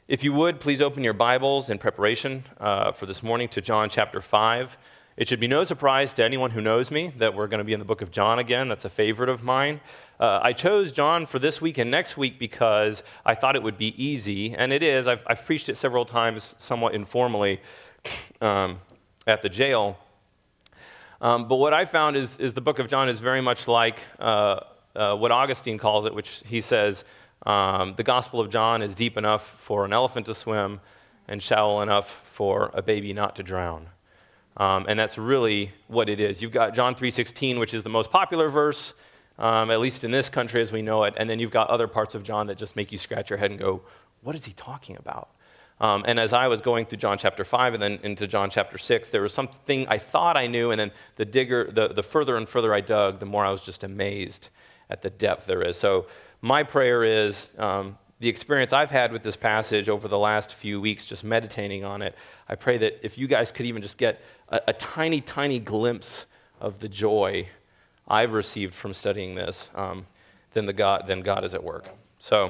If you would, please open your Bibles in preparation for this morning to John chapter 5. It should be no surprise to anyone who knows me that we're going to be in the book of John again. That's a favorite of mine. I chose John for this week and next week because I thought it would be easy, and it is. I've preached it several times somewhat informally at the jail. But what I found is the book of John is very much like what Augustine calls it, which he says, the Gospel of John is deep enough for an elephant to swim and shallow enough for a baby not to drown. And that's really what it is. You've got John 3:16, which is the most popular verse, at least in this country as we know it, and then you've got other parts of John that just make you scratch your head and go, what is he talking about? And as I was going through John chapter 5 and then into John chapter 6, there was something I thought I knew, and then the further and further I dug, the more I was just amazed at the depth there is. So my prayer is the experience I've had with this passage over the last few weeks, just meditating on it, I pray that if you guys could even just get a tiny, tiny glimpse of the joy I've received from studying this, then God is at work. So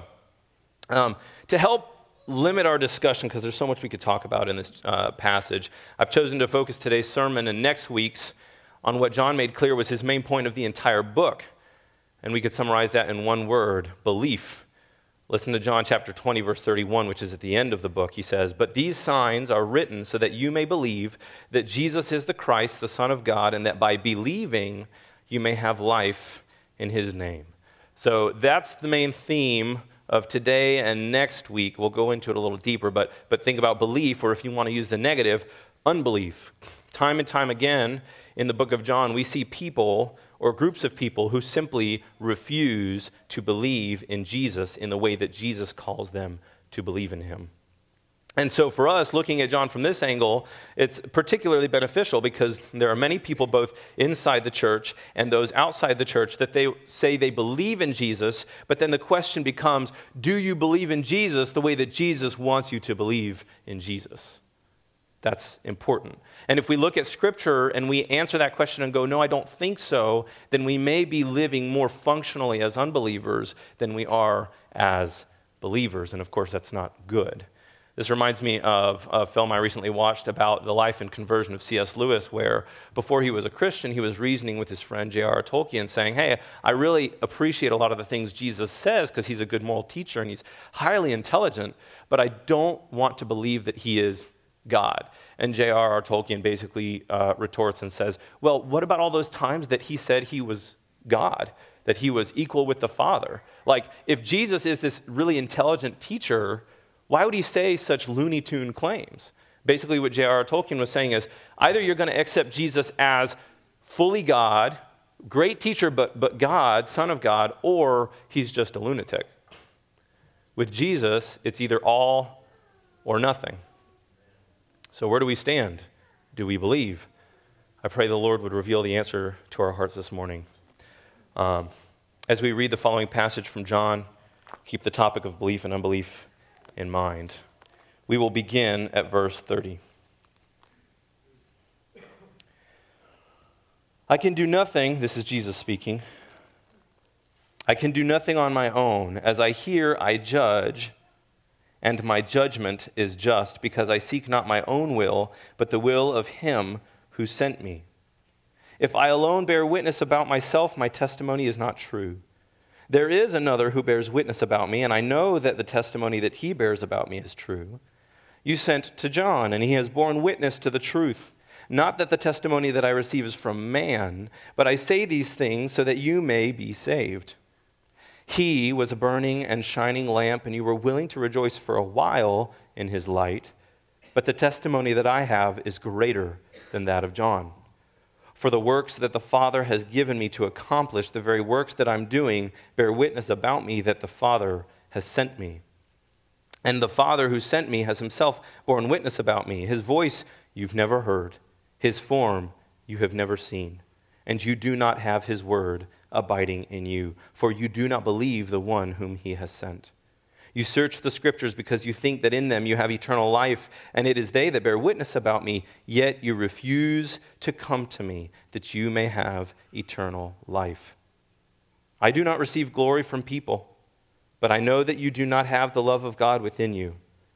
to help limit our discussion, because there's so much we could talk about in this passage, I've chosen to focus today's sermon and next week's on what John made clear was his main point of the entire book. And we could summarize that in one word: belief. Listen to John chapter 20, verse 31, which is at the end of the book. He says, "But these signs are written so that you may believe that Jesus is the Christ, the Son of God, and that by believing you may have life in his name." So that's the main theme of today and next week. We'll go into it a little deeper, but think about belief, or if you want to use the negative, unbelief. Time and time again in the book of John, we see people or groups of people who simply refuse to believe in Jesus in the way that Jesus calls them to believe in him. And so for us, looking at John from this angle, it's particularly beneficial because there are many people both inside the church and those outside the church that they say they believe in Jesus, but then the question becomes, do you believe in Jesus the way that Jesus wants you to believe in Jesus? That's important. And if we look at Scripture and we answer that question and go, no, I don't think so, then we may be living more functionally as unbelievers than we are as believers. And of course, that's not good. This reminds me of a film I recently watched about the life and conversion of C.S. Lewis, where before he was a Christian, he was reasoning with his friend J.R.R. Tolkien, saying, hey, I really appreciate a lot of the things Jesus says because he's a good moral teacher and he's highly intelligent, but I don't want to believe that he is God. And J.R.R. Tolkien basically retorts and says, well, what about all those times that he said he was God, that he was equal with the Father? Like, if Jesus is this really intelligent teacher, why would he say such Looney Tune claims? Basically what J.R.R. Tolkien was saying is, either you're going to accept Jesus as fully God, great teacher, but God, Son of God, or he's just a lunatic. With Jesus, it's either all or nothing. So where do we stand? Do we believe? I pray the Lord would reveal the answer to our hearts this morning. As we read the following passage from John, keep the topic of belief and unbelief in mind. We will begin at verse 30. I can do nothing, this is Jesus speaking, I can do nothing on my own. As I hear, I judge, and my judgment is just, because I seek not my own will, but the will of him who sent me. If I alone bear witness about myself, my testimony is not true. There is another who bears witness about me, and I know that the testimony that he bears about me is true. You sent to John, and he has borne witness to the truth. Not that the testimony that I receive is from man, but I say these things so that you may be saved. He was a burning and shining lamp, and you were willing to rejoice for a while in his light. But the testimony that I have is greater than that of John. For the works that the Father has given me to accomplish, the very works that I'm doing, bear witness about me that the Father has sent me. And the Father who sent me has himself borne witness about me. His voice you've never heard, his form you have never seen, and you do not have his word abiding in you, for you do not believe the one whom he has sent. You search the Scriptures because you think that in them you have eternal life, and it is they that bear witness about me, yet you refuse to come to me that you may have eternal life. I do not receive glory from people, but I know that you do not have the love of God within you.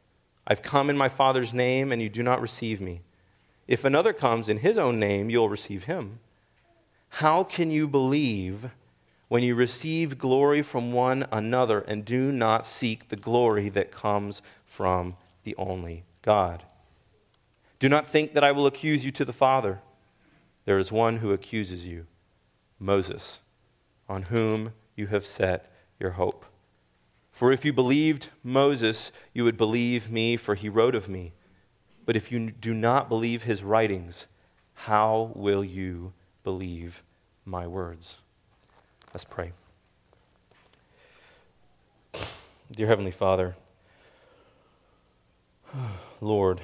I've come in my Father's name, and you do not receive me. If another comes in his own name, you'll receive him. How can you believe when you receive glory from one another and do not seek the glory that comes from the only God? Do not think that I will accuse you to the Father. There is one who accuses you, Moses, on whom you have set your hope. For if you believed Moses, you would believe me, for he wrote of me. But if you do not believe his writings, how will you believe my words? Let's pray. Dear Heavenly Father, Lord,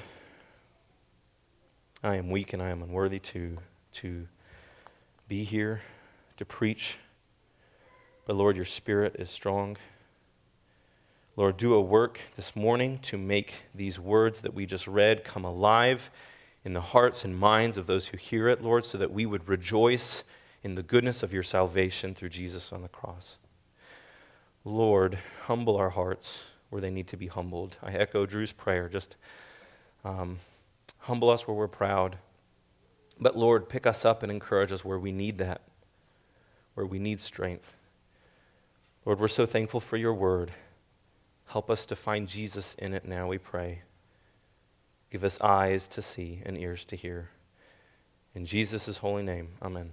I am weak and I am unworthy to be here, to preach. But Lord, your Spirit is strong. Lord, do a work this morning to make these words that we just read come alive in the hearts and minds of those who hear it, Lord, so that we would rejoice in the goodness of your salvation through Jesus on the cross. Lord, humble our hearts where they need to be humbled. I echo Drew's prayer, just humble us where we're proud. But Lord, pick us up and encourage us where we need that, where we need strength. Lord, we're so thankful for your word. Help us to find Jesus in it now, we pray. Give us eyes to see and ears to hear. In Jesus' holy name, amen.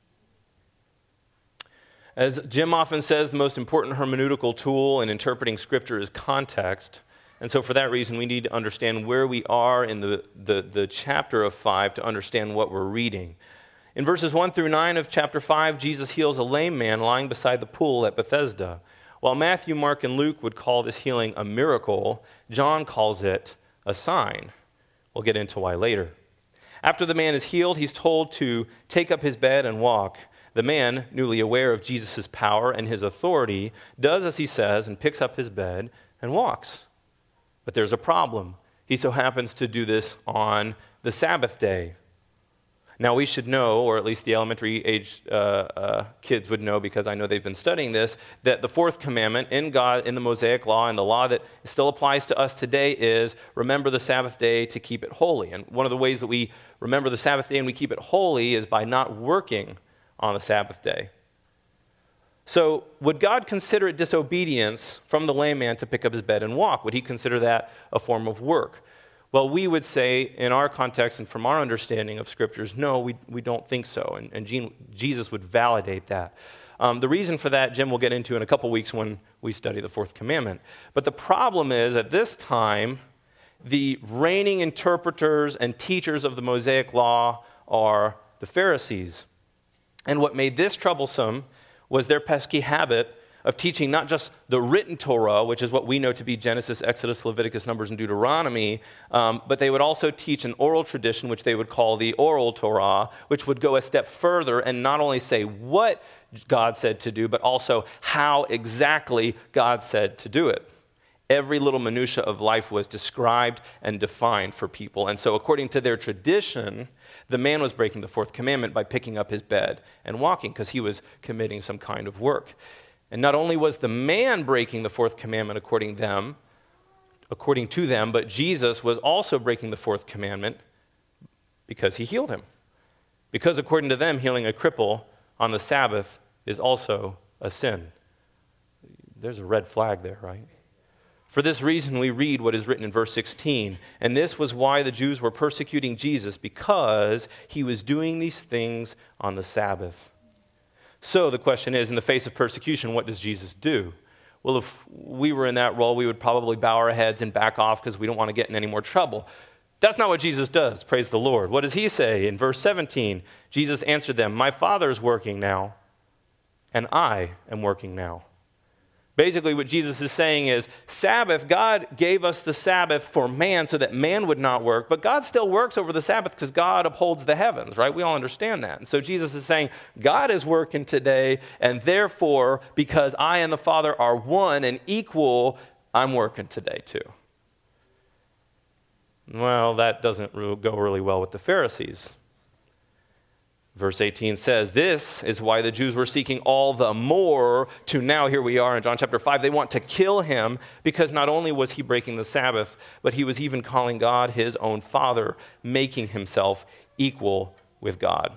As Jim often says, the most important hermeneutical tool in interpreting Scripture is context. And so for that reason, we need to understand where we are in the chapter of 5 to understand what we're reading. In verses 1 through 9 of chapter 5, Jesus heals a lame man lying beside the pool at Bethesda. While Matthew, Mark, and Luke would call this healing a miracle, John calls it a sign. We'll get into why later. After the man is healed, he's told to take up his bed and walk. The man, newly aware of Jesus' power and his authority, does as he says and picks up his bed and walks. But there's a problem. He so happens to do this on the Sabbath day. Now we should know, or at least the elementary age kids would know, because I know they've been studying this, that the fourth commandment in the Mosaic law and the law that still applies to us today is remember the Sabbath day to keep it holy. And one of the ways that we remember the Sabbath day and we keep it holy is by not working on the Sabbath day. So would God consider it disobedience from the lame man to pick up his bed and walk? Would he consider that a form of work? Well, we would say in our context and from our understanding of Scriptures, no, we don't think so. And Jesus would validate that. The reason for that, Jim will get into in a couple weeks when we study the fourth commandment. But the problem is, at this time, the reigning interpreters and teachers of the Mosaic law are the Pharisees. And what made this troublesome was their pesky habit of teaching not just the written Torah, which is what we know to be Genesis, Exodus, Leviticus, Numbers, and Deuteronomy, but they would also teach an oral tradition, which they would call the oral Torah, which would go a step further and not only say what God said to do, but also how exactly God said to do it. Every little minutia of life was described and defined for people. And so according to their tradition, the man was breaking the fourth commandment by picking up his bed and walking because he was committing some kind of work. And not only was the man breaking the fourth commandment according to them, but Jesus was also breaking the fourth commandment because he healed him. Because according to them, healing a cripple on the Sabbath is also a sin. There's a red flag there, right? For this reason, we read what is written in verse 16. And this was why the Jews were persecuting Jesus, because he was doing these things on the Sabbath. So the question is, in the face of persecution, what does Jesus do? Well, if we were in that role, we would probably bow our heads and back off because we don't want to get in any more trouble. That's not what Jesus does, praise the Lord. What does he say? In verse 17, Jesus answered them, "My Father is working now, and I am working now." Basically, what Jesus is saying is, Sabbath, God gave us the Sabbath for man so that man would not work, but God still works over the Sabbath because God upholds the heavens, right? We all understand that. And so Jesus is saying, God is working today, and therefore, because I and the Father are one and equal, I'm working today too. Well, that doesn't go really well with the Pharisees. Verse 18 says, this is why the Jews were seeking all the more to now, here we are in John chapter 5, they want to kill him because not only was he breaking the Sabbath, but he was even calling God his own Father, making himself equal with God.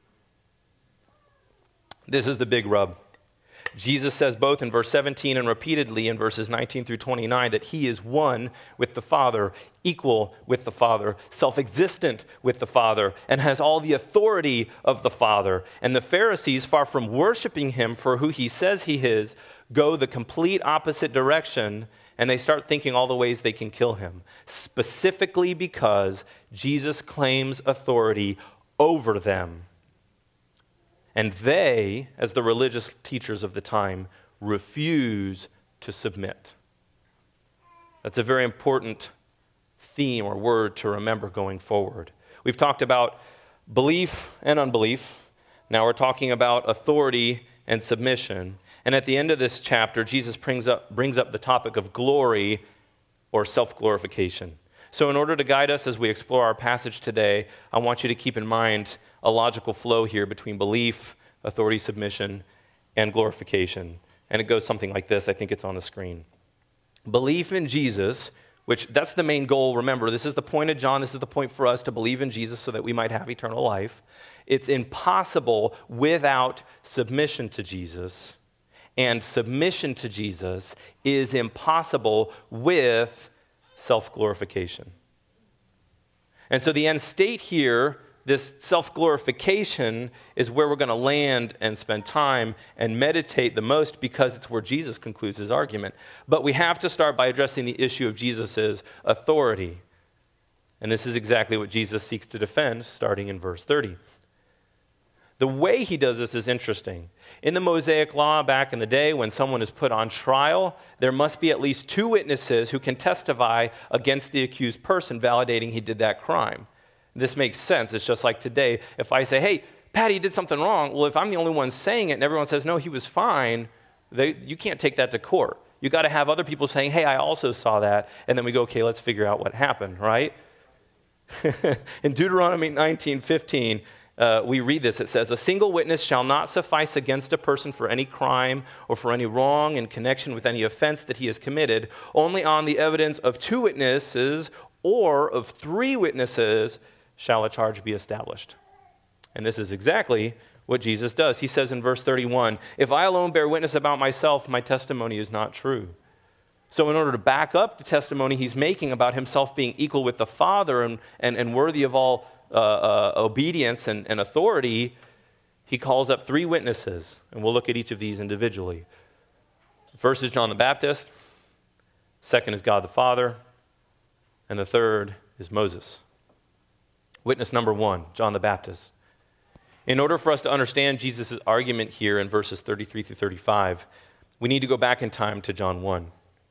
This is the big rub. Jesus says both in verse 17 and repeatedly in verses 19 through 29 that he is one with the Father, equal with the Father, self-existent with the Father, and has all the authority of the Father. And the Pharisees, far from worshiping him for who he says he is, go the complete opposite direction, and they start thinking all the ways they can kill him, specifically because Jesus claims authority over them. And they, as the religious teachers of the time, refuse to submit. That's a very important theme or word to remember going forward. We've talked about belief and unbelief. Now we're talking about authority and submission. And at the end of this chapter, Jesus brings up the topic of glory or self-glorification. So in order to guide us as we explore our passage today, I want you to keep in mind a logical flow here between belief, authority, submission, and glorification. And it goes something like this. I think it's on the screen. Belief in Jesus, which that's the main goal. Remember, this is the point of John. This is the point for us to believe in Jesus so that we might have eternal life. It's impossible without submission to Jesus. And submission to Jesus is impossible with self-glorification. And so the end state here, this self-glorification, is where we're going to land and spend time and meditate the most because it's where Jesus concludes his argument. But we have to start by addressing the issue of Jesus' authority. And this is exactly what Jesus seeks to defend, starting in verse 30. The way he does this is interesting. In the Mosaic law back in the day, when someone is put on trial, there must be at least two witnesses who can testify against the accused person, validating he did that crime. This makes sense. It's just like today. If I say, hey, Patty did something wrong, well, if I'm the only one saying it and everyone says, no, he was fine, you can't take that to court. You got to have other people saying, hey, I also saw that, and then we go, okay, let's figure out what happened, right? In Deuteronomy 19:15, we read this. It says, a single witness shall not suffice against a person for any crime or for any wrong in connection with any offense that he has committed. Only on the evidence of two witnesses or of three witnesses shall a charge be established. And this is exactly what Jesus does. He says in verse 31, if I alone bear witness about myself, my testimony is not true. So in order to back up the testimony he's making about himself being equal with the Father and worthy of all obedience and authority, he calls up three witnesses, and we'll look at each of these individually. First is John the Baptist, second is God the Father, and the third is Moses. Witness number one, John the Baptist. In order for us to understand Jesus' argument here in verses 33 through 35, we need to go back in time to John 1.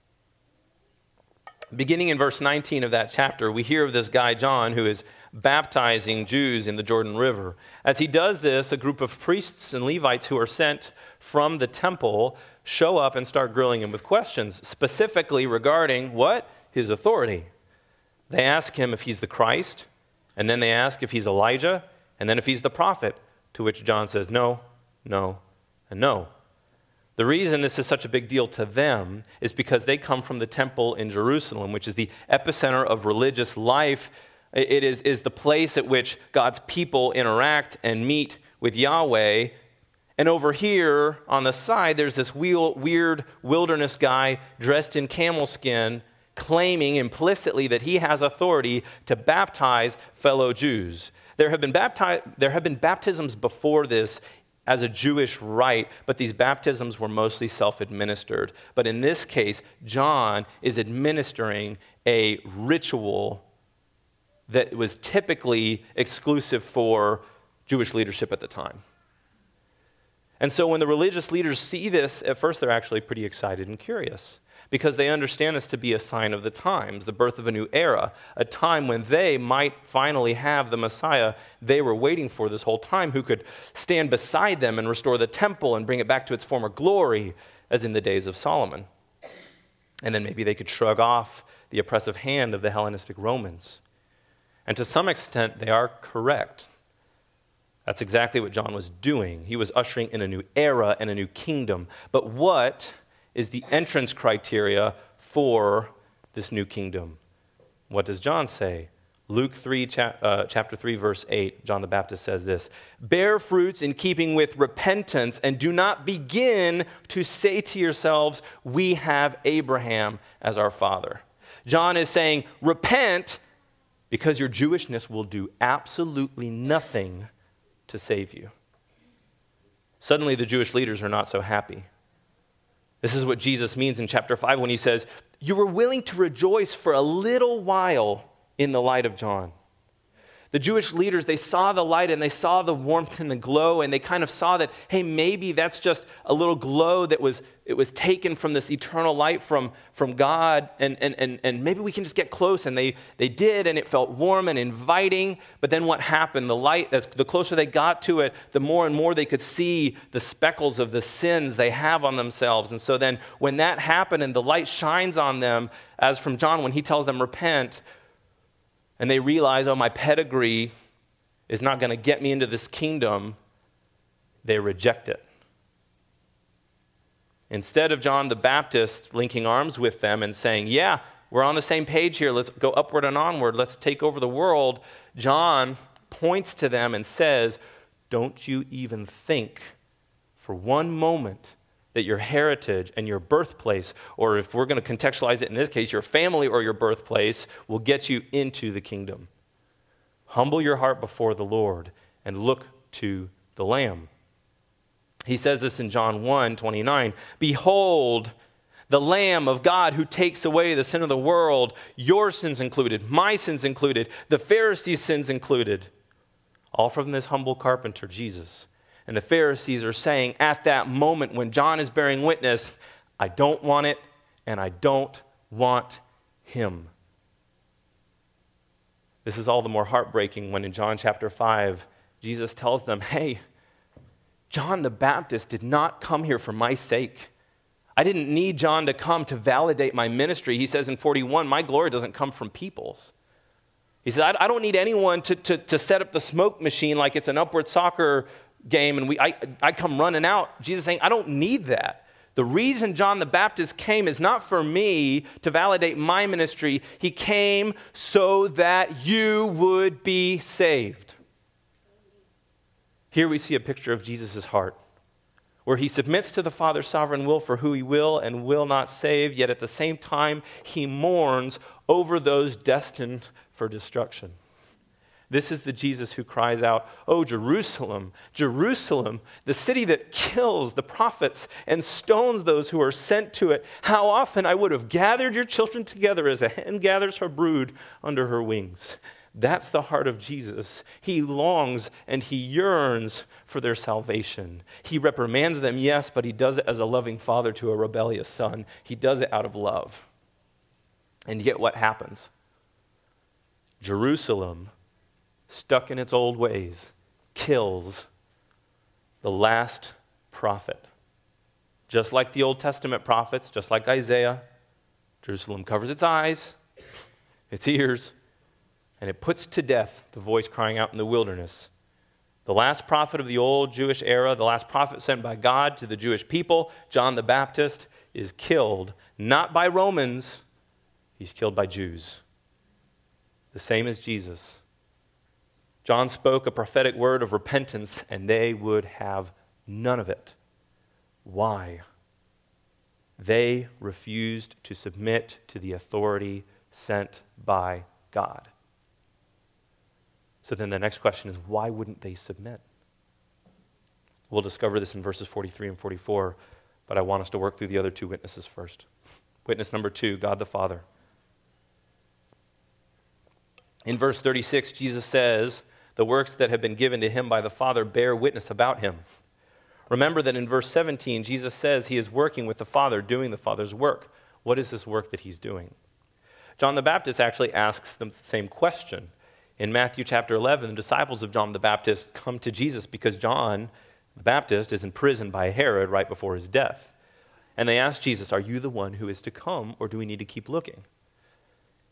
Beginning in verse 19 of that chapter, we hear of this guy, John, who is baptizing Jews in the Jordan River. As he does this, a group of priests and Levites who are sent from the temple show up and start grilling him with questions, specifically regarding what? His authority. They ask him if he's the Christ, and then they ask if he's Elijah, and then if he's the prophet, to which John says no, no, and no. The reason this is such a big deal to them is because they come from the temple in Jerusalem, which is the epicenter of religious life. It is the place at which God's people interact and meet with Yahweh. And over here on the side, there's this weird wilderness guy dressed in camel skin, claiming implicitly that he has authority to baptize fellow Jews. There have been baptisms before this as a Jewish rite, but these baptisms were mostly self-administered. But in this case, John is administering a ritual that was typically exclusive for Jewish leadership at the time. And so when the religious leaders see this, at first they're actually pretty excited and curious, because they understand this to be a sign of the times, the birth of a new era, a time when they might finally have the Messiah they were waiting for this whole time, who could stand beside them and restore the temple and bring it back to its former glory, as in the days of Solomon. And then maybe they could shrug off the oppressive hand of the Hellenistic Romans. And to some extent, they are correct. That's exactly what John was doing. He was ushering in a new era and a new kingdom. But what is the entrance criteria for this new kingdom? What does John say? Luke 3, chapter 3, verse 8, John the Baptist says this: "Bear fruits in keeping with repentance, and do not begin to say to yourselves, 'We have Abraham as our father.'" John is saying, repent, because your Jewishness will do absolutely nothing to save you. Suddenly, the Jewish leaders are not so happy. This is what Jesus means in chapter 5 when he says, "You were willing to rejoice for a little while in the light of John." The Jewish leaders, they saw the light and they saw the warmth and the glow, and they kind of saw that, hey, maybe that's just a little glow it was taken from this eternal light from God, and maybe we can just get close. And they did, and it felt warm and inviting. But then what happened? The light, the closer they got to it, the more and more they could see the speckles of the sins they have on themselves. And so then when that happened and the light shines on them, as from John when he tells them repent, and they realize, oh, my pedigree is not going to get me into this kingdom, they reject it. Instead of John the Baptist linking arms with them and saying, yeah, we're on the same page here, let's go upward and onward, let's take over the world, John points to them and says, don't you even think for one moment that your heritage and your birthplace, or if we're going to contextualize it in this case, your family or your birthplace, will get you into the kingdom. Humble your heart before the Lord and look to the Lamb. He says this in John 1:29. "Behold, the Lamb of God who takes away the sin of the world, your sins included, my sins included, the Pharisees' sins included." All from this humble carpenter, Jesus. And the Pharisees are saying at that moment when John is bearing witness, I don't want it and I don't want him. This is all the more heartbreaking when in John chapter 5, Jesus tells them, hey, John the Baptist did not come here for my sake. I didn't need John to come to validate my ministry. He says in 41, my glory doesn't come from people's. He says, I don't need anyone to set up the smoke machine like it's an upward soccer game and I come running out. Jesus saying, I don't need that. The reason John the Baptist came is not for me to validate my ministry. He came so that you would be saved. Here we see a picture of Jesus' heart, where he submits to the Father's sovereign will for who he will and will not save, yet at the same time he mourns over those destined for destruction. This is the Jesus who cries out, "Oh, Jerusalem, Jerusalem, the city that kills the prophets and stones those who are sent to it. How often I would have gathered your children together as a hen gathers her brood under her wings." That's the heart of Jesus. He longs and he yearns for their salvation. He reprimands them, yes, but he does it as a loving father to a rebellious son. He does it out of love. And yet what happens? Jerusalem, stuck in its old ways, kills the last prophet. Just like the Old Testament prophets, just like Isaiah, Jerusalem covers its eyes, its ears, and it puts to death the voice crying out in the wilderness. The last prophet of the old Jewish era, the last prophet sent by God to the Jewish people, John the Baptist, is killed, not by Romans, he's killed by Jews. The same as Jesus. John spoke a prophetic word of repentance, and they would have none of it. Why? They refused to submit to the authority sent by God. So then the next question is, why wouldn't they submit? We'll discover this in verses 43 and 44, but I want us to work through the other two witnesses first. Witness number 2, God the Father. In verse 36, Jesus says, the works that have been given to him by the Father bear witness about him. Remember that in verse 17, Jesus says he is working with the Father, doing the Father's work. What is this work that he's doing? John the Baptist actually asks the same question. In Matthew chapter 11, the disciples of John the Baptist come to Jesus because John the Baptist is in prison by Herod right before his death. And they ask Jesus, are you the one who is to come, or do we need to keep looking?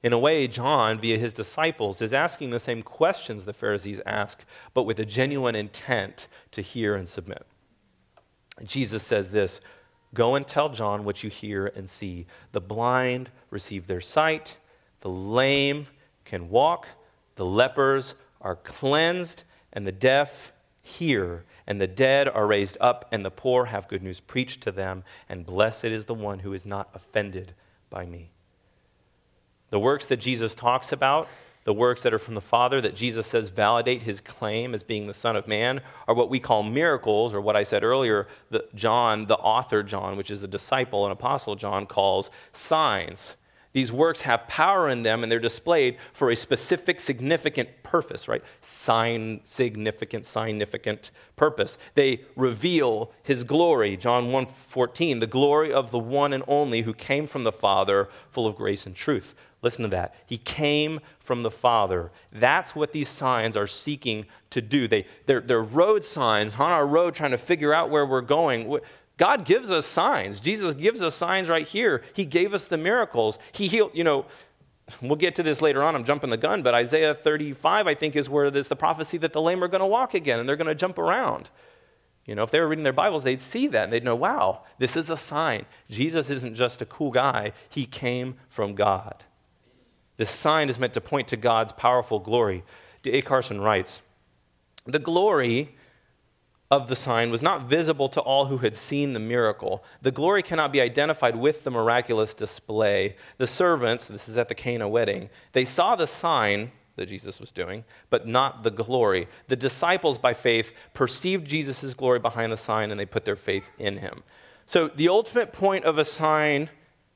In a way, John, via his disciples, is asking the same questions the Pharisees ask, but with a genuine intent to hear and submit. Jesus says this, "Go and tell John what you hear and see. The blind receive their sight, the lame can walk, the lepers are cleansed, and the deaf hear, and the dead are raised up, and the poor have good news preached to them, and blessed is the one who is not offended by me." The works that Jesus talks about, the works that are from the Father that Jesus says validate his claim as being the Son of Man, are what we call miracles, or what I said earlier, that John, the author John, which is the disciple and apostle John, calls signs. These works have power in them, and they're displayed for a specific, significant purpose, right? Significant purpose. They reveal his glory. John 1:14, the glory of the one and only who came from the Father, full of grace and truth. Listen to that. He came from the Father. That's what these signs are seeking to do. They're road signs on our road trying to figure out where we're going. God gives us signs. Jesus gives us signs right here. He gave us the miracles. He healed, we'll get to this later on. I'm jumping the gun, but Isaiah 35, I think, is where there's the prophecy that the lame are going to walk again and they're going to jump around. If they were reading their Bibles, they'd see that and they'd know, wow, this is a sign. Jesus isn't just a cool guy. He came from God. This sign is meant to point to God's powerful glory. D.A. Carson writes, "The glory of the sign was not visible to all who had seen the miracle. The glory cannot be identified with the miraculous display. The servants," this is at the Cana wedding, "they saw the sign that Jesus was doing, but not the glory. The disciples, by faith, perceived Jesus' glory behind the sign, and they put their faith in him." So the ultimate point of a sign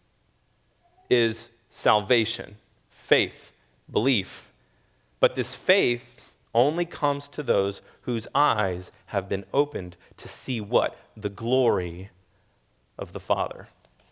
is salvation, faith, belief. But this faith only comes to those whose eyes have been opened to see what? The glory of the Father.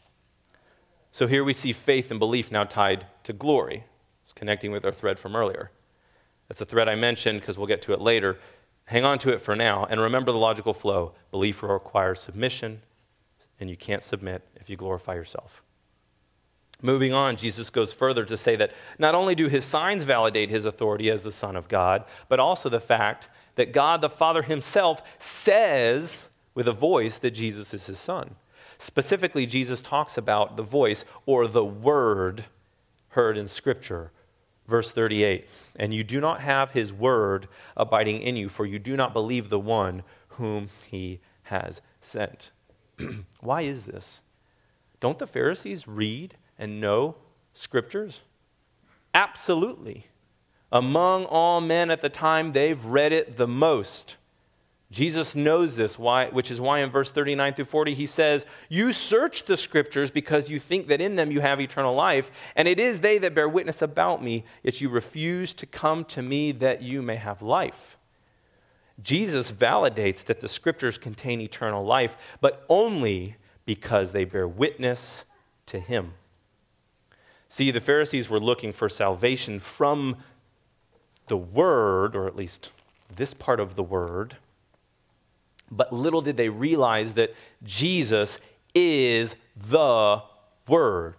So here we see faith and belief now tied to glory. It's connecting with our thread from earlier. That's the thread I mentioned because we'll get to it later. Hang on to it for now and remember the logical flow. Belief requires submission, and you can't submit if you glorify yourself. Moving on, Jesus goes further to say that not only do his signs validate his authority as the Son of God, but also the fact that God the Father himself says with a voice that Jesus is his Son. Specifically, Jesus talks about the voice or the word heard in Scripture. Verse 38, "And you do not have his word abiding in you, for you do not believe the one whom he has sent." Why is this? Don't the Pharisees read and know Scriptures? Absolutely. Among all men at the time, they've read it the most. Jesus knows this, which is why in verse 39 through 40 he says, "You search the Scriptures because you think that in them you have eternal life, and it is they that bear witness about me, yet you refuse to come to me that you may have life." Jesus validates that the Scriptures contain eternal life, but only because they bear witness to him. See, the Pharisees were looking for salvation from the Word, or at least this part of the Word, but little did they realize that Jesus is the Word.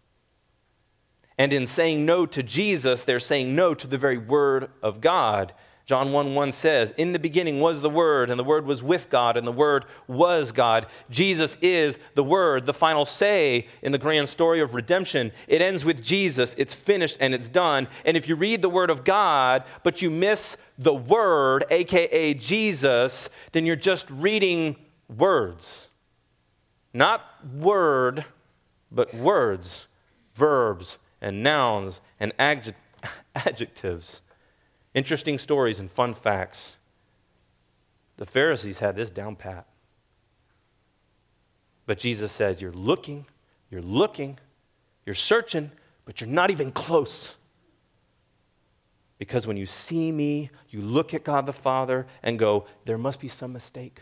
And in saying no to Jesus, they're saying no to the very Word of God. John 1:1 says, "In the beginning was the Word, and the Word was with God, and the Word was God." Jesus is the Word, the final say in the grand story of redemption. It ends with Jesus. It's finished and it's done. And if you read the Word of God, but you miss the Word, a.k.a. Jesus, then you're just reading words. Not word, but words, verbs, and nouns, and adjectives. Interesting stories and fun facts. The Pharisees had this down pat. But Jesus says, you're looking, you're searching, but you're not even close. Because when you see me, you look at God the Father and go, there must be some mistake.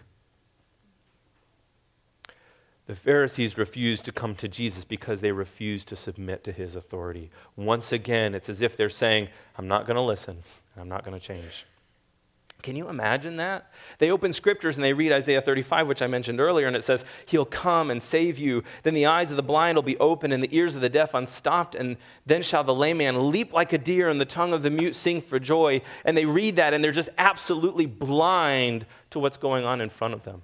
The Pharisees refused to come to Jesus because they refused to submit to his authority. Once again, it's as if they're saying, I'm not going to listen, and I'm not going to change. Can you imagine that? They open scriptures and they read Isaiah 35, which I mentioned earlier, and it says, he'll come and save you. Then the eyes of the blind will be opened and the ears of the deaf unstopped, and then shall the lame man leap like a deer and the tongue of the mute sing for joy. And they read that and they're just absolutely blind to what's going on in front of them.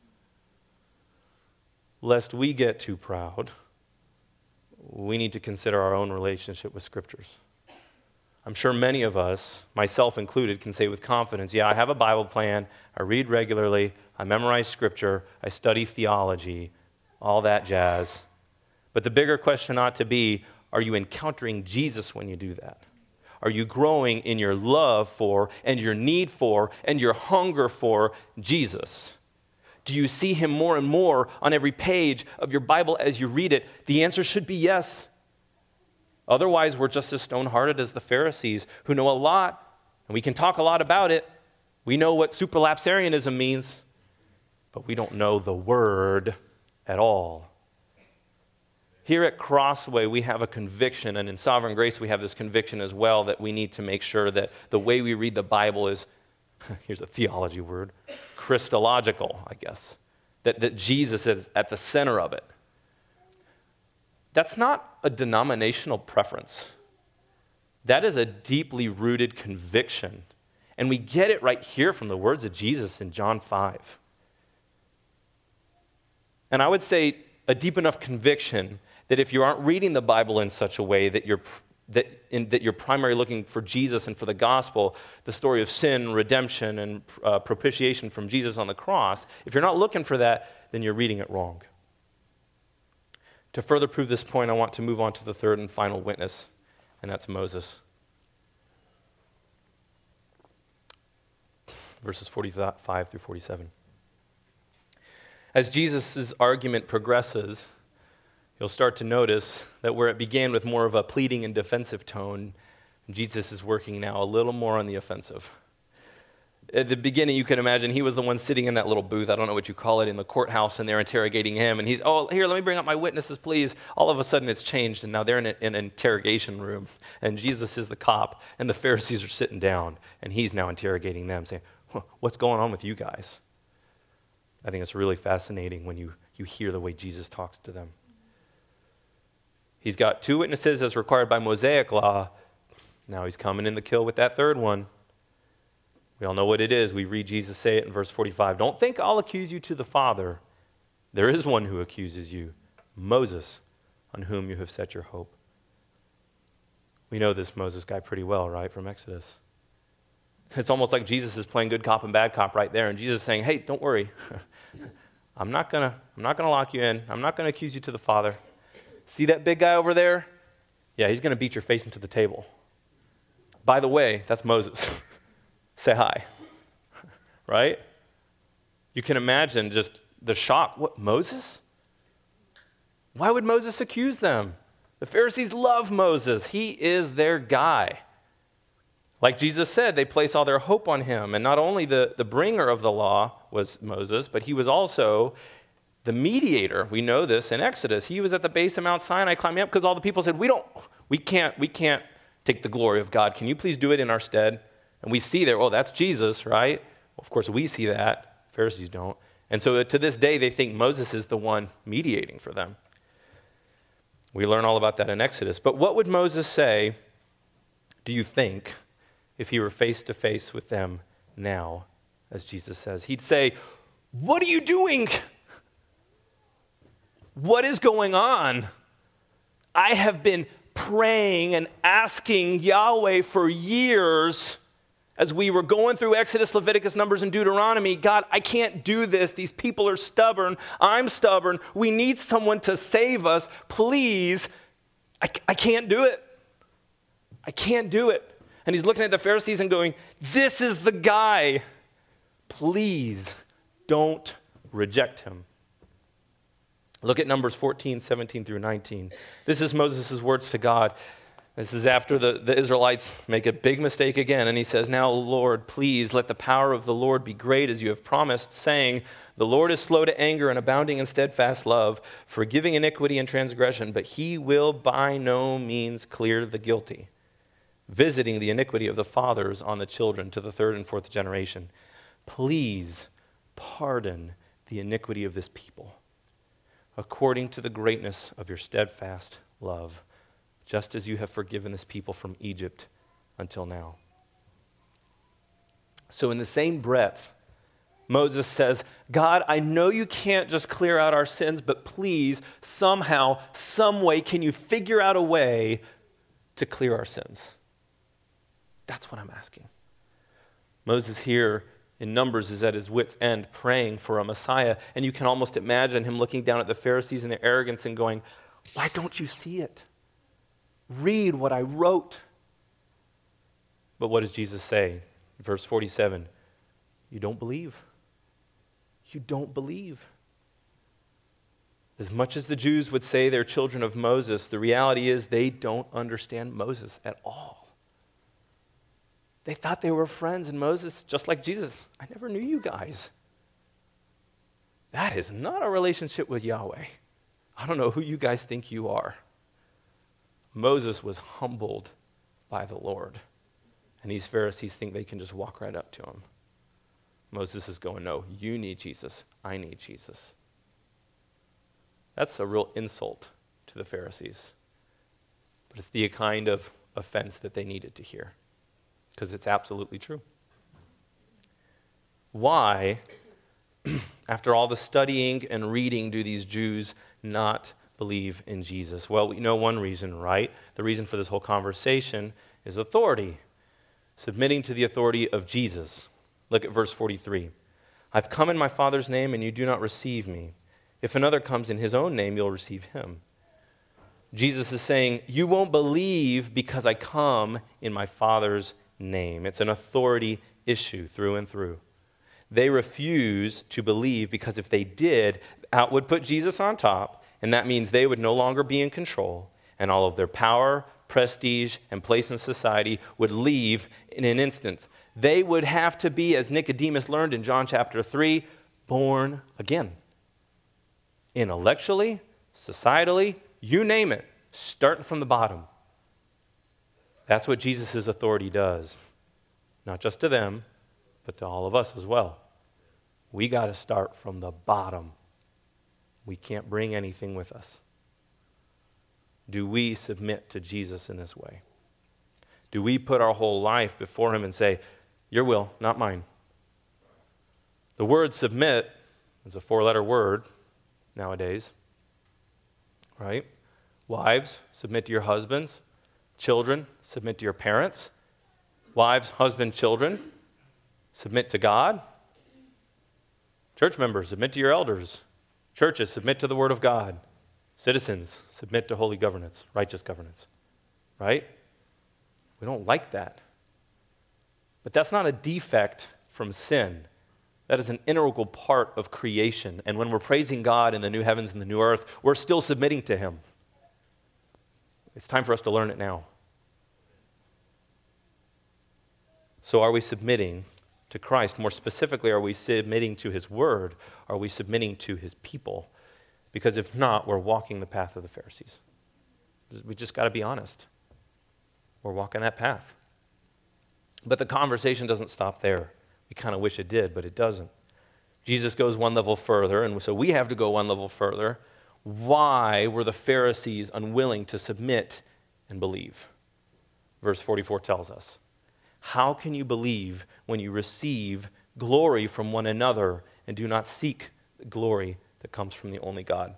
Lest we get too proud, we need to consider our own relationship with scriptures. I'm sure many of us, myself included, can say with confidence, yeah, I have a Bible plan, I read regularly, I memorize scripture, I study theology, all that jazz. But the bigger question ought to be, are you encountering Jesus when you do that? Are you growing in your love for, and your need for, and your hunger for Jesus? Do you see him more and more on every page of your Bible as you read it? The answer should be yes. Otherwise, we're just as stone-hearted as the Pharisees, who know a lot, and we can talk a lot about it. We know what superlapsarianism means, but we don't know the word at all. Here at Crossway, we have a conviction, and in Sovereign Grace, we have this conviction as well, that we need to make sure that the way we read the Bible is, here's a theology word, Christological, I guess, that Jesus is at the center of it. That's not a denominational preference. That is a deeply rooted conviction. And we get it right here from the words of Jesus in John 5. And I would say a deep enough conviction that if you aren't reading the Bible in such a way that you're primarily looking for Jesus and for the gospel, the story of sin, redemption, and propitiation from Jesus on the cross, if you're not looking for that, then you're reading it wrong. To further prove this point, I want to move on to the third and final witness, and that's Moses. Verses 45 through 47. As Jesus' argument progresses, you'll start to notice that where it began with more of a pleading and defensive tone, Jesus is working now a little more on the offensive. At the beginning, you can imagine he was the one sitting in that little booth, I don't know what you call it, in the courthouse, and they're interrogating him. And he's, here, let me bring up my witnesses, please. All of a sudden, it's changed, and now they're in an interrogation room. And Jesus is the cop, and the Pharisees are sitting down, and he's now interrogating them, saying, what's going on with you guys? I think it's really fascinating when you hear the way Jesus talks to them. He's got 2 witnesses as required by Mosaic law. Now he's coming in the kill with that third one. We all know what it is. We read Jesus say it in verse 45. Don't think I'll accuse you to the Father. There is one who accuses you, Moses, on whom you have set your hope. We know this Moses guy pretty well, right, from Exodus. It's almost like Jesus is playing good cop and bad cop right there, and Jesus is saying, hey, don't worry. I'm not gonna lock you in. I'm not gonna accuse you to the Father. See that big guy over there? Yeah, he's gonna beat your face into the table. By the way, that's Moses. Say hi, right? You can imagine just the shock. What, Moses? Why would Moses accuse them? The Pharisees love Moses. He is their guy. Like Jesus said, they place all their hope on him. And not only the bringer of the law was Moses, but he was also the mediator. We know this in Exodus. He was at the base of Mount Sinai climbing up because all the people said, we can't take the glory of God. Can you please do it in our stead? And we see there, that's Jesus, right? Well, of course, we see that. Pharisees don't. And so to this day, they think Moses is the one mediating for them. We learn all about that in Exodus. But what would Moses say, do you think, if he were face to face with them now, as Jesus says? He'd say, what are you doing? What is going on? I have been praying and asking Yahweh for years. As we were going through Exodus, Leviticus, Numbers, and Deuteronomy, God, I can't do this. These people are stubborn. I'm stubborn. We need someone to save us. Please, I can't do it. I can't do it. And he's looking at the Pharisees and going, this is the guy. Please don't reject him. Look at Numbers 14, 17 through 19. This is Moses' words to God. This is after the Israelites make a big mistake again, and he says, now, Lord, please let the power of the Lord be great as you have promised, saying, the Lord is slow to anger and abounding in steadfast love, forgiving iniquity and transgression, but he will by no means clear the guilty. visiting the iniquity of the fathers on the children to the third and fourth generation. Please pardon the iniquity of this people, according to the greatness of your steadfast love, just as you have forgiven this people from Egypt until now. So in the same breath, Moses says, God, I know you can't just clear out our sins, but please, somehow, some way, can you figure out a way to clear our sins? That's what I'm asking. Moses here in Numbers is at his wit's end praying for a Messiah, and you can almost imagine him looking down at the Pharisees and their arrogance and going, why don't you see it? Read what I wrote. But what does Jesus say? Verse 47, you don't believe. You don't believe. As much as the Jews would say they're children of Moses, the reality is they don't understand Moses at all. They thought they were friends, and Moses, just like Jesus, I never knew you guys. That is not a relationship with Yahweh. I don't know who you guys think you are. Moses was humbled by the Lord, and these Pharisees think they can just walk right up to him. Moses is going, no, you need Jesus. I need Jesus. That's a real insult to the Pharisees. But it's the kind of offense that they needed to hear, because it's absolutely true. Why, after all the studying and reading, do these Jews not believe in Jesus? Well, we know one reason, right? The reason for this whole conversation is authority, submitting to the authority of Jesus. Look at verse 43. I've come in my Father's name, and you do not receive me. If another comes in his own name, you'll receive him. Jesus is saying, you won't believe because I come in my Father's name. It's an authority issue through and through. They refuse to believe because if they did, that would put Jesus on top, and that means they would no longer be in control, and all of their power, prestige, and place in society would leave in an instant. They would have to be, as Nicodemus learned in John chapter 3, born again. Intellectually, societally, you name it, starting from the bottom. That's what Jesus' authority does. Not just to them, but to all of us as well. We got to start from the bottom. We can't bring anything with us. Do we submit to Jesus in this way? Do we put our whole life before him and say, your will, not mine? The word submit is a 4-letter word nowadays, right? Wives, submit to your husbands. Children, submit to your parents. Wives, husband, children, submit to God. Church members, submit to your elders. Churches, submit to the word of God. Citizens, submit to holy governance, righteous governance, right? We don't like that. But that's not a defect from sin. That is an integral part of creation. And when we're praising God in the new heavens and the new earth, we're still submitting to him. It's time for us to learn it now. So are we submitting to Christ? More specifically, are we submitting to his word? Are we submitting to his people? Because if not, we're walking the path of the Pharisees. We just got to be honest. We're walking that path. But the conversation doesn't stop there. We kind of wish it did, but it doesn't. Jesus goes one level further, and so we have to go one level further. Why were the Pharisees unwilling to submit and believe? Verse 44 tells us, how can you believe when you receive glory from one another and do not seek the glory that comes from the only God?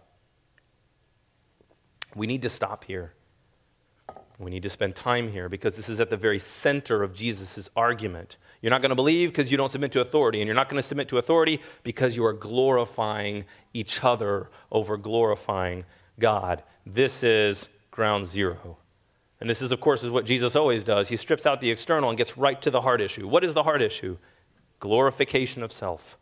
We need to stop here. We need to spend time here because this is at the very center of Jesus' argument. You're not going to believe because you don't submit to authority, and you're not going to submit to authority because you are glorifying each other over glorifying God. This is ground zero. And this is, of course, is what Jesus always does. He strips out the external and gets right to the heart issue. What is the heart issue? Glorification of self.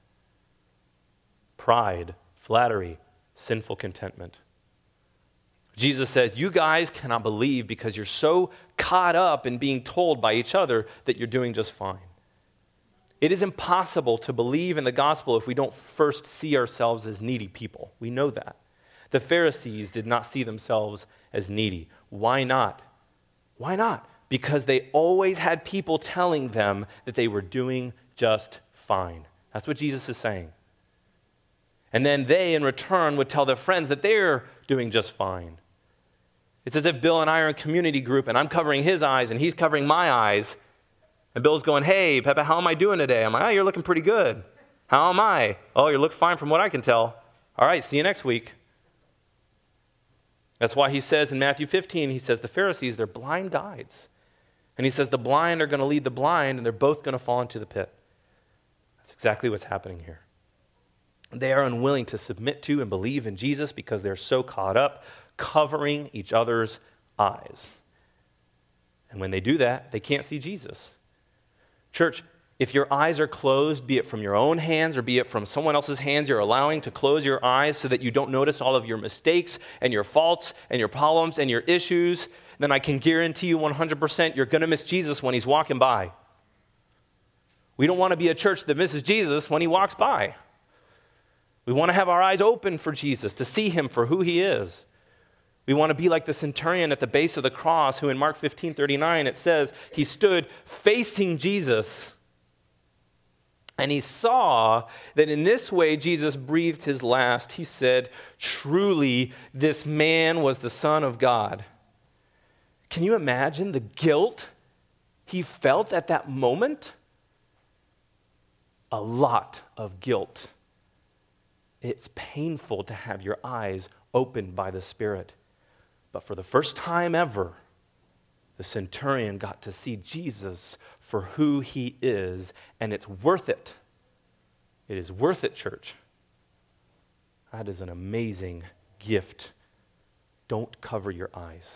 Pride, flattery, sinful contentment. Jesus says, you guys cannot believe because you're so caught up in being told by each other that you're doing just fine. It is impossible to believe in the gospel if we don't first see ourselves as needy people. We know that. The Pharisees did not see themselves as needy. Why not? Why not? because they always had people telling them that they were doing just fine. That's what Jesus is saying. And then they, in return, would tell their friends that they're doing just fine. It's as if Bill and I are in community group, and I'm covering his eyes, and he's covering my eyes. And Bill's going, hey, Pepe, how am I doing today? I'm like, oh, you're looking pretty good. How am I? Oh, you look fine from what I can tell. All right, see you next week. That's why he says in Matthew 15, he says the Pharisees, they're blind guides. And he says the blind are going to lead the blind, and they're both going to fall into the pit. That's exactly what's happening here. They are unwilling to submit to and believe in Jesus because they're so caught up covering each other's eyes. And when they do that, they can't see Jesus. Church, if your eyes are closed, be it from your own hands or be it from someone else's hands, you're allowing to close your eyes so that you don't notice all of your mistakes and your faults and your problems and your issues, then I can guarantee you 100% you're going to miss Jesus when he's walking by. We don't want to be a church that misses Jesus when he walks by. We want to have our eyes open for Jesus, to see him for who he is. We want to be like the centurion at the base of the cross who in Mark 15:39 it says he stood facing Jesus and he saw that in this way Jesus breathed his last. He said, truly this man was the Son of God. Can you imagine the guilt he felt at that moment? A lot of guilt. It's painful to have your eyes opened by the Spirit. But for the first time ever, the centurion got to see Jesus for who he is, and it's worth it. It is worth it, church. That is an amazing gift. Don't cover your eyes.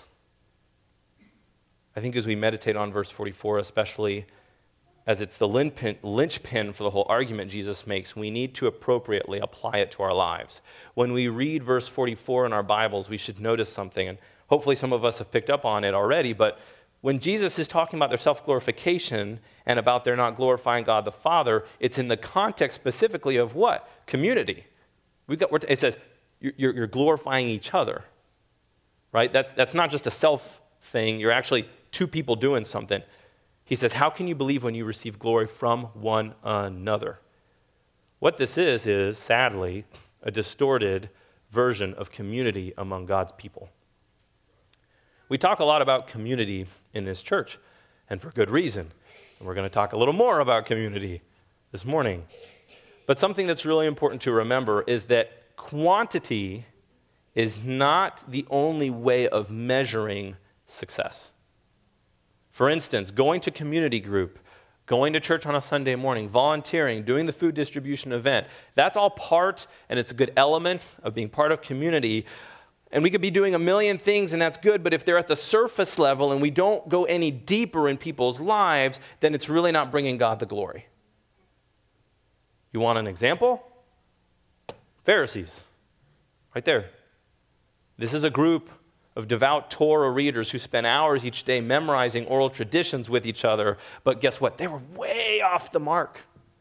I think as we meditate on verse 44, especially as it's the linchpin for the whole argument Jesus makes, we need to appropriately apply it to our lives. When we read verse 44 in our Bibles, we should notice something, and hopefully some of us have picked up on it already, but when Jesus is talking about their self-glorification and about their not glorifying God the Father, it's in the context specifically of what? Community. It says you're glorifying each other, right? That's not just a self thing. You're actually two people doing something. He says, how can you believe when you receive glory from one another? What this is sadly, a distorted version of community among God's people. We talk a lot about community in this church, and for good reason. And we're going to talk a little more about community this morning. But something that's really important to remember is that quantity is not the only way of measuring success. For instance, going to community group, going to church on a Sunday morning, volunteering, doing the food distribution event, that's all part, and it's a good element of being part of community. And we could be doing a million things, and that's good, but if they're at the surface level and we don't go any deeper in people's lives, then it's really not bringing God the glory. You want an example? Pharisees, right there. This is a group of devout Torah readers who spent hours each day memorizing oral traditions with each other, but guess what? They were way off the mark.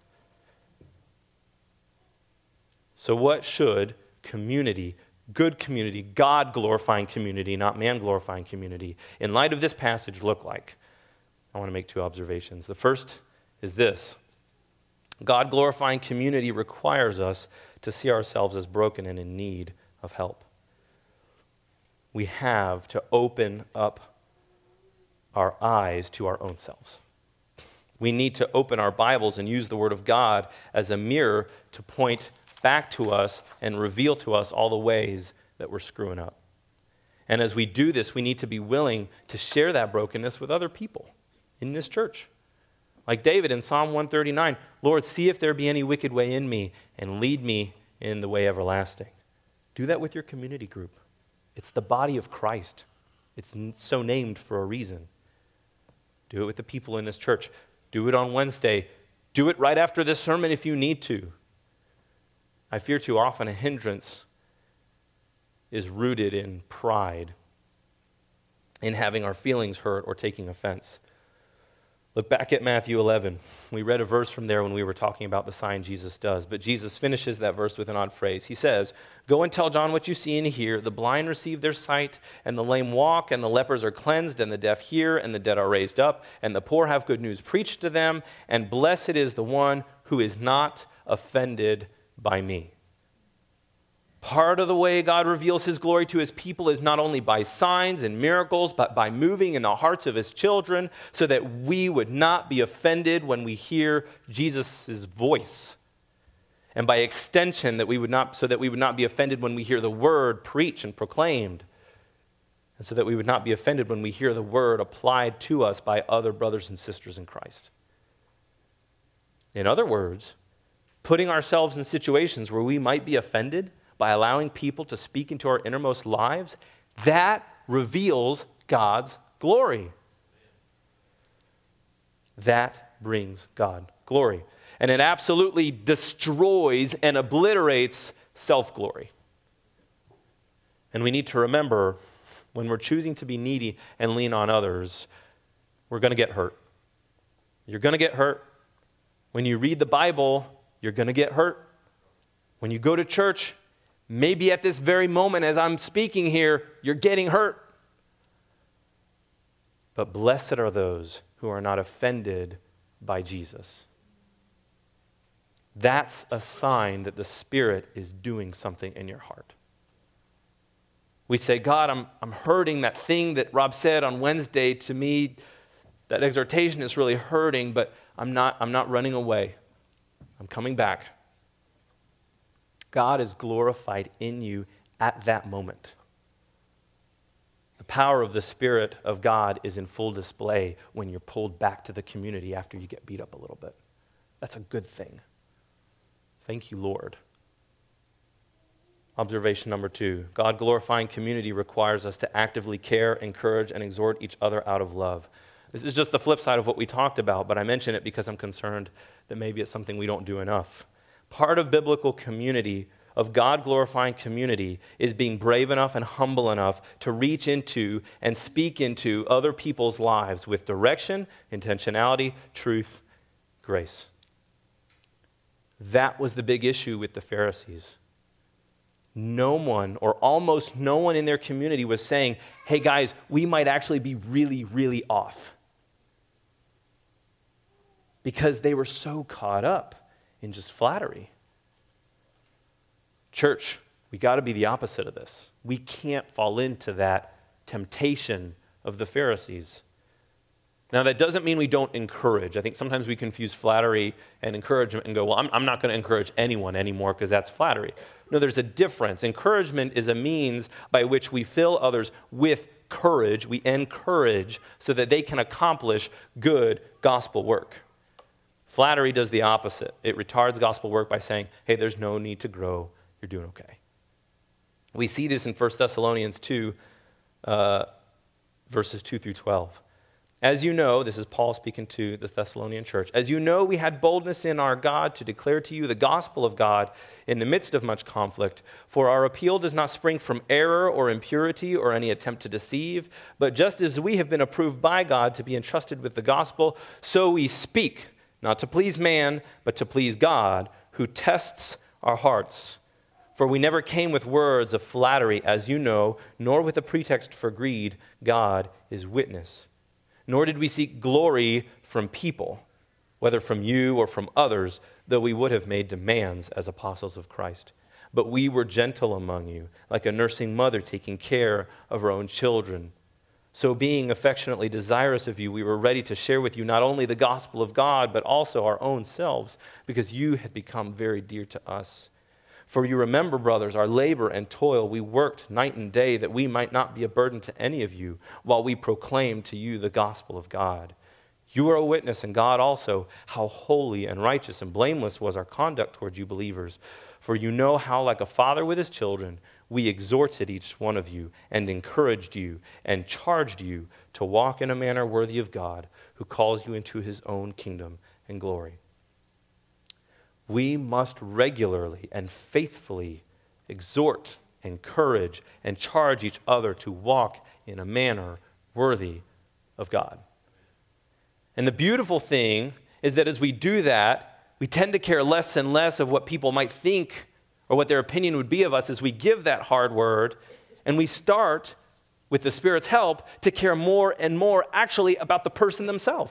So what should community, good community, God-glorifying community, not man-glorifying community, in light of this passage look like? I want to make two observations. The first is this. God-glorifying community requires us to see ourselves as broken and in need of help. We have to open up our eyes to our own selves. We need to open our Bibles and use the Word of God as a mirror to point back to us and reveal to us all the ways that we're screwing up. And as we do this, we need to be willing to share that brokenness with other people in this church. Like David in Psalm 139, Lord, see if there be any wicked way in me and lead me in the way everlasting. Do that with your community group. It's the body of Christ. It's so named for a reason. Do it with the people in this church. Do it on Wednesday. Do it right after this sermon if you need to. I fear too often a hindrance is rooted in pride, in having our feelings hurt or taking offense. Look back at Matthew 11. We read a verse from there when we were talking about the sign Jesus does, but Jesus finishes that verse with an odd phrase. He says, "Go and tell John what you see and hear. The blind receive their sight, and the lame walk, and the lepers are cleansed, and the deaf hear, and the dead are raised up, and the poor have good news preached to them, and blessed is the one who is not offended by me." Part of the way God reveals his glory to his people is not only by signs and miracles, but by moving in the hearts of his children so that we would not be offended when we hear Jesus' voice. And by extension, so that we would not be offended when we hear the word preached and proclaimed. And so that we would not be offended when we hear the word applied to us by other brothers and sisters in Christ. In other words, putting ourselves in situations where we might be offended by allowing people to speak into our innermost lives, that reveals God's glory. That brings God glory. And it absolutely destroys and obliterates self-glory. And we need to remember, when we're choosing to be needy and lean on others, we're going to get hurt. You're going to get hurt. When you read the Bible, you're going to get hurt. When you go to church, maybe at this very moment as I'm speaking here, you're getting hurt. But blessed are those who are not offended by Jesus. That's a sign that the Spirit is doing something in your heart. We say, God, I'm hurting. That thing that Rob said on Wednesday to me, that exhortation is really hurting, but I'm not running away. I'm coming back. God is glorified in you at that moment. The power of the Spirit of God is in full display when you're pulled back to the community after you get beat up a little bit. That's a good thing. Thank you, Lord. Observation number 2. God-glorifying community requires us to actively care, encourage, and exhort each other out of love. This is just the flip side of what we talked about, but I mention it because I'm concerned that maybe it's something we don't do enough. Part of biblical community, of God-glorifying community, is being brave enough and humble enough to reach into and speak into other people's lives with direction, intentionality, truth, grace. That was the big issue with the Pharisees. No one, or almost no one in their community was saying, hey guys, we might actually be really, really off. Because they were so caught up in just flattery. Church, we got to be the opposite of this. We can't fall into that temptation of the Pharisees. Now, that doesn't mean we don't encourage. I think sometimes we confuse flattery and encouragement and go, well, I'm not going to encourage anyone anymore because that's flattery. No, there's a difference. Encouragement is a means by which we fill others with courage. We encourage so that they can accomplish good gospel work. Flattery does the opposite. It retards gospel work by saying, hey, there's no need to grow. You're doing okay. We see this in 1 Thessalonians 2, verses 2 through 12. As you know, this is Paul speaking to the Thessalonian church. As you know, we had boldness in our God to declare to you the gospel of God in the midst of much conflict. For our appeal does not spring from error or impurity or any attempt to deceive, but just as we have been approved by God to be entrusted with the gospel, so we speak, not to please man, but to please God, who tests our hearts. For we never came with words of flattery, as you know, nor with a pretext for greed. God is witness. Nor did we seek glory from people, whether from you or from others, though we would have made demands as apostles of Christ. But we were gentle among you, like a nursing mother taking care of her own children. So being affectionately desirous of you, we were ready to share with you not only the gospel of God, but also our own selves, because you had become very dear to us. For you remember, brothers, our labor and toil. We worked night and day that we might not be a burden to any of you while we proclaimed to you the gospel of God. You are a witness, and God also, how holy and righteous and blameless was our conduct toward you believers. For you know how, like a father with his children, we exhorted each one of you and encouraged you and charged you to walk in a manner worthy of God, who calls you into his own kingdom and glory. We must regularly and faithfully exhort, encourage, and charge each other to walk in a manner worthy of God. And the beautiful thing is that as we do that, we tend to care less and less of what people might think or what their opinion would be of us as we give that hard word, and we start, with the Spirit's help, to care more and more actually about the person themselves.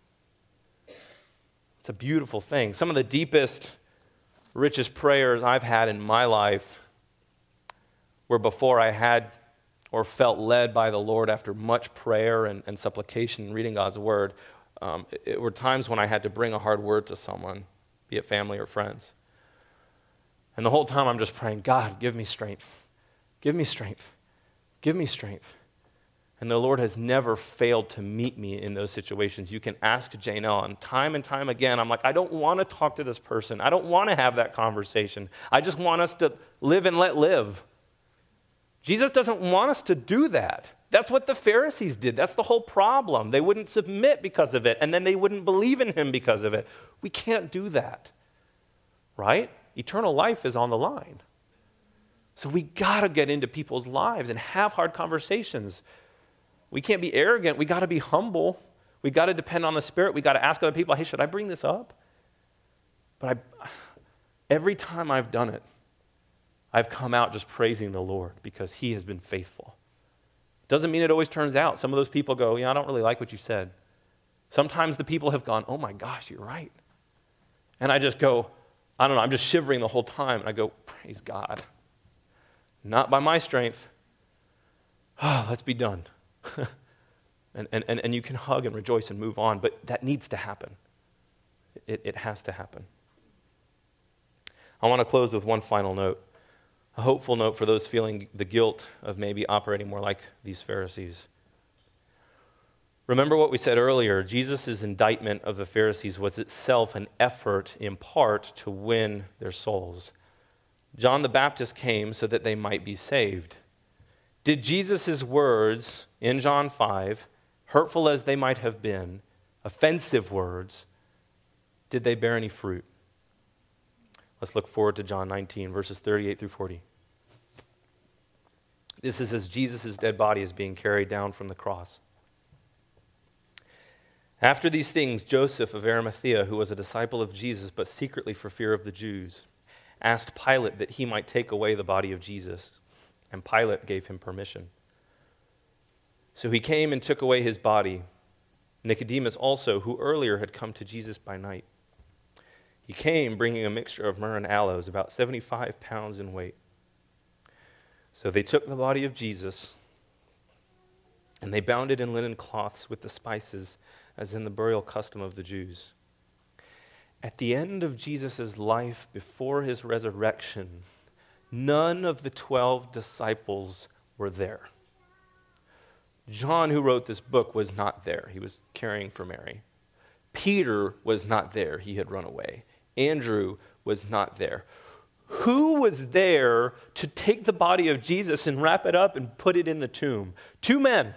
It's a beautiful thing. Some of the deepest, richest prayers I've had in my life were before I had or felt led by the Lord after much prayer and supplication and reading God's word. It were times when I had to bring a hard word to someone, be it family or friends. And the whole time I'm just praying, God, give me strength. Give me strength. Give me strength. And the Lord has never failed to meet me in those situations. You can ask Janelle, and time again, I'm like, I don't want to talk to this person. I don't want to have that conversation. I just want us to live and let live. Jesus doesn't want us to do that. That's what the Pharisees did. That's the whole problem. They wouldn't submit because of it, and then they wouldn't believe in him because of it. We can't do that, right? Eternal life is on the line. So we got to get into people's lives and have hard conversations. We can't be arrogant. We got to be humble. We got to depend on the Spirit. We got to ask other people, hey, should I bring this up? But every time I've done it, I've come out just praising the Lord because he has been faithful. Doesn't mean it always turns out. Some of those people go, I don't really like what you said. Sometimes the people have gone, oh my gosh, you're right. And I just go, I'm just shivering the whole time. And I go, praise God. Not by my strength. Oh, let's be done. and you can hug and rejoice and move on, but that needs to happen. It has to happen. I want to close with one final note, a hopeful note for those feeling the guilt of maybe operating more like these Pharisees. Remember what we said earlier, Jesus' indictment of the Pharisees was itself an effort in part to win their souls. John the Baptist came so that they might be saved. Did Jesus' words in John 5, hurtful as they might have been, offensive words, did they bear any fruit? Let's look forward to John 19, verses 38 through 40. This is as Jesus' dead body is being carried down from the cross. After these things, Joseph of Arimathea, who was a disciple of Jesus, but secretly for fear of the Jews, asked Pilate that he might take away the body of Jesus, and Pilate gave him permission. So he came and took away his body. Nicodemus also, who earlier had come to Jesus by night. He came bringing a mixture of myrrh and aloes, about 75 pounds in weight. So they took the body of Jesus, and they bound it in linen cloths with the spices, as in the burial custom of the Jews. At the end of Jesus' life, before his resurrection, none of the 12 disciples were there. John, who wrote this book, was not there. He was caring for Mary. Peter was not there. He had run away. Andrew was not there. Who was there to take the body of Jesus and wrap it up and put it in the tomb? 2 men.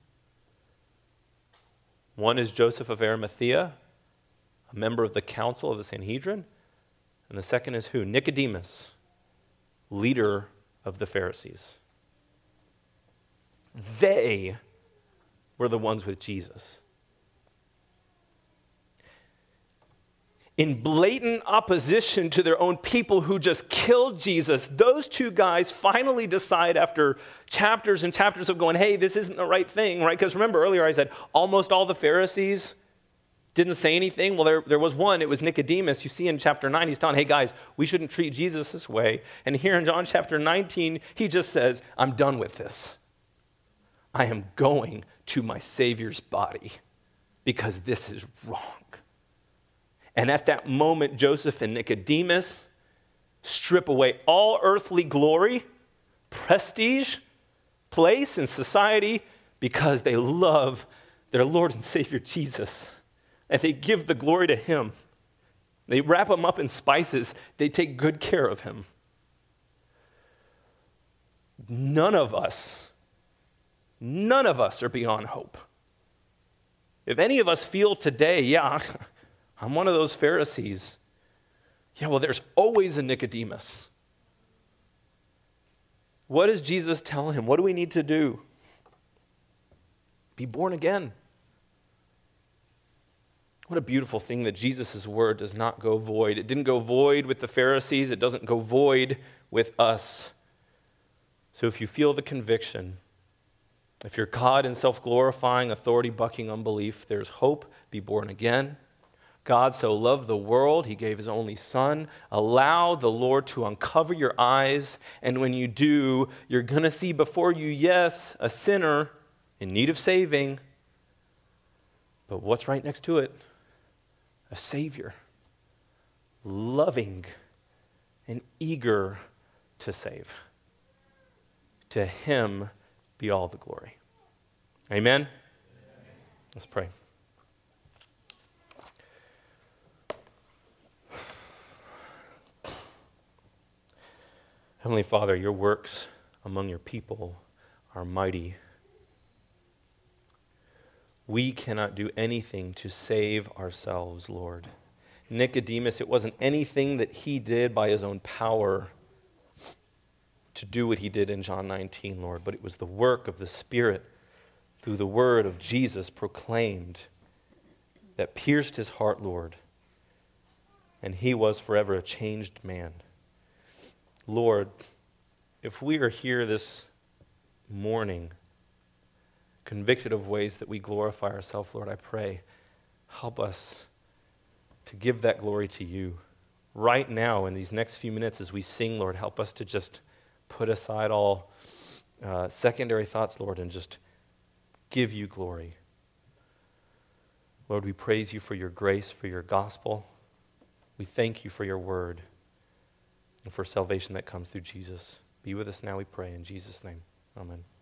One is Joseph of Arimathea, a member of the council of the Sanhedrin. And the second is who? Nicodemus, leader of the Pharisees. They were the ones with Jesus. In blatant opposition to their own people who just killed Jesus, those 2 guys finally decide after chapters and chapters of going, hey, this isn't the right thing, right? Because remember earlier I said almost all the Pharisees didn't say anything. Well, there was one. It was Nicodemus. You see in chapter 9, he's telling, hey, guys, we shouldn't treat Jesus this way. And here in John chapter 19, he just says, I'm done with this. I am going to my Savior's body because this is wrong. And at that moment, Joseph and Nicodemus strip away all earthly glory, prestige, place in society because they love their Lord and Savior Jesus. And they give the glory to him. They wrap him up in spices. They take good care of him. None of us are beyond hope. If any of us feel today, I'm one of those Pharisees. Well, there's always a Nicodemus. What does Jesus tell him? What do we need to do? Be born again. What a beautiful thing that Jesus' word does not go void. It didn't go void with the Pharisees. It doesn't go void with us. So if you feel the conviction, if you're caught in self-glorifying, authority-bucking unbelief, there's hope. Be born again. God so loved the world, he gave his only Son. Allow the Lord to uncover your eyes, and when you do, you're going to see before you, yes, a sinner in need of saving, but what's right next to it? A Savior, loving and eager to save. To him be all the glory. Amen? Let's pray. Heavenly Father, your works among your people are mighty. We cannot do anything to save ourselves, Lord. Nicodemus, it wasn't anything that he did by his own power to do what he did in John 19, Lord, but it was the work of the Spirit through the word of Jesus proclaimed that pierced his heart, Lord, and he was forever a changed man. Lord, if we are here this morning convicted of ways that we glorify ourselves, Lord, I pray, help us to give that glory to you. Right now, in these next few minutes as we sing, Lord, help us to just put aside all secondary thoughts, Lord, and just give you glory. Lord, we praise you for your grace, for your gospel. We thank you for your word and for salvation that comes through Jesus. Be with us now, we pray, in Jesus' name. Amen.